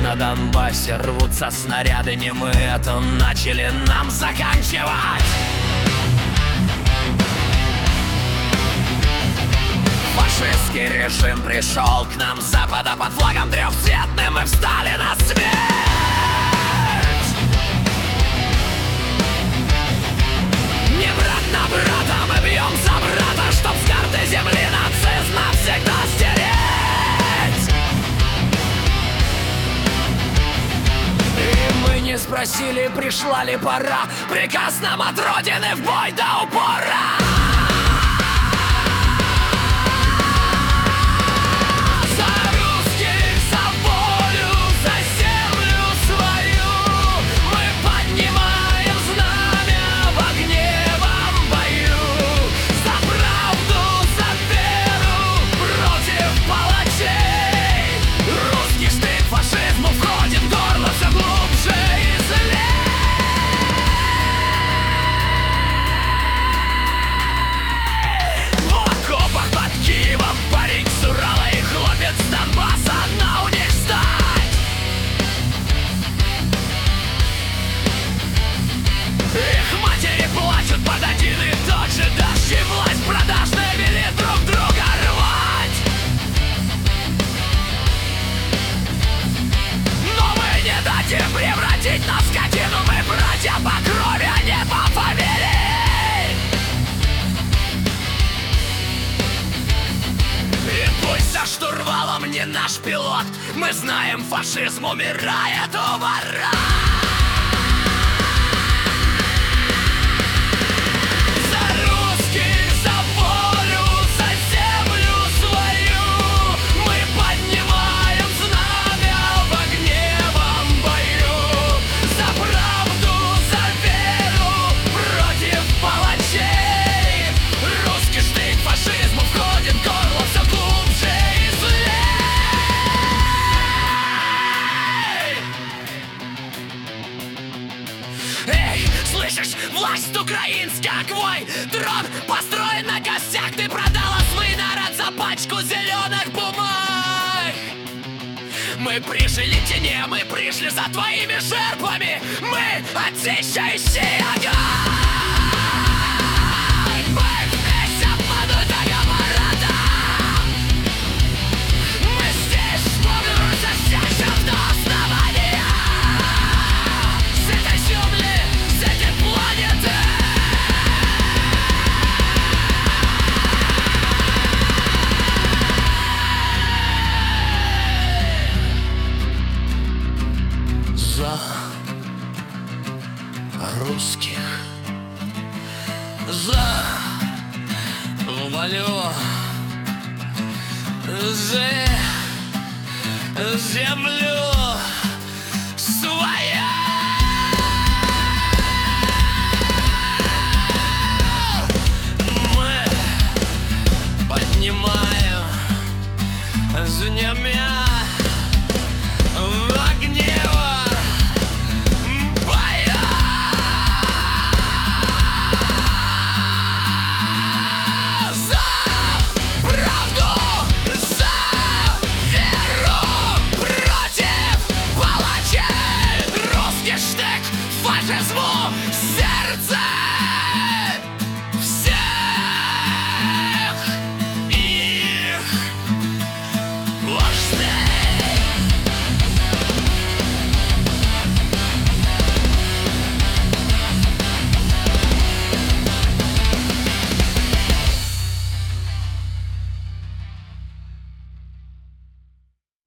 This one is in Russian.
на Донбассе рвутся снаряды, не мы это начали, нам заканчивать. Фашистский режим пришел к нам с запада под флагом трехцветным, мы встали на смерть. Не брат на брата, мы бьем за брата, чтоб с карты земли нацизм навсегда стереть. И мы не спросили, пришла ли пора, приказ нам от Родины в бой до упора. Превратить нас в скотину, мы братья по крови, а не по фамилии. И пусть за штурвалом не наш пилот, мы знаем, фашизм умирает у ворот. Эй, слышишь, власть украинская, твой трон построен на костях. Ты продала свой народ за пачку зеленых бумаг. Мы пришли к тени, мы пришли за твоими жертвами. Мы очищающий огонь. Русских за волю, за землю.